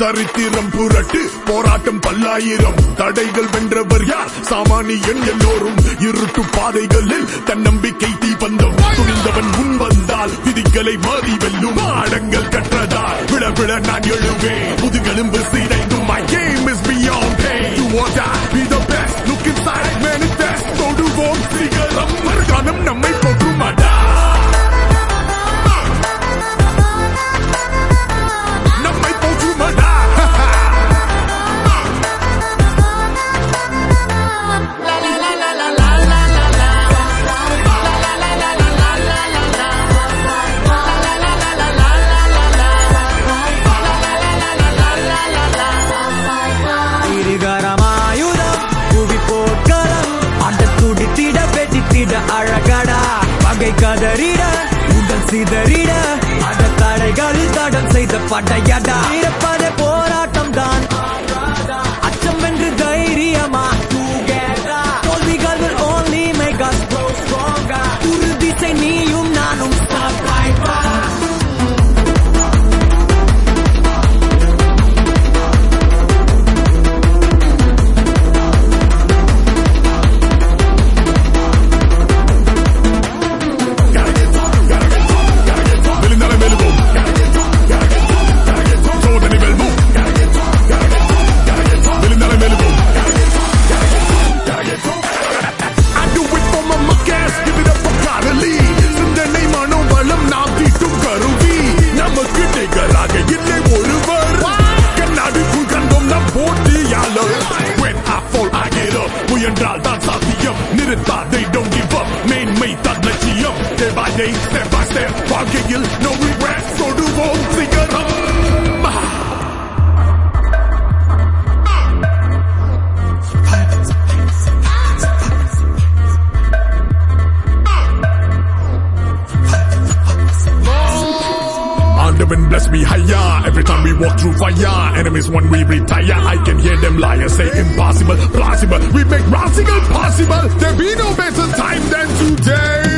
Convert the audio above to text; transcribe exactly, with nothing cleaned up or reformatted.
சரித்திரம் புரட்டு போராட்டம் பல்லாயிரம் தடைகள் வென்றவர் யார் சாமானியன் எல்லோரும் இருட்டு பாதைகளில் தன்னம்பிக்கை தீபந்தம் துணிந்தவன் முன் வந்தால் விதிகளை மாறி வெல்லும் பாடங்கள் கற்றதால் விழ விழ நான் எழுவேன் முதுகெலும்பு சீரைந்தும் my game is beyond pain do or die be the best look inside manifest தொடுவோம் சிகரம் மறுகாலம் நம்மை போற்றுமாடா நம்மை போற்றுமாடா அழகடா பகை கதறிட உடல் சிதறிட அட தடைகளில் தடம் செய்த படையடா இருப்பதே போராட்டம் தான் அச்சம் வென்று தைரியமா தோல்விகள் will only make us grow stronger உறுதி செய் நீயும் நானும் survivor முயன்றால் தான் சாத்தியம் நிறுத்தா they don't give up மேன்மை தான் லட்சியம் day by day step by step வாழ்க்கையில் no regret தொடுவோம் சிகரம் Heaven bless me higher. Every time we walk through fire, enemies when we retire. I can hear them liars say impossible, plausible. We make possible possible. There be no better time than today.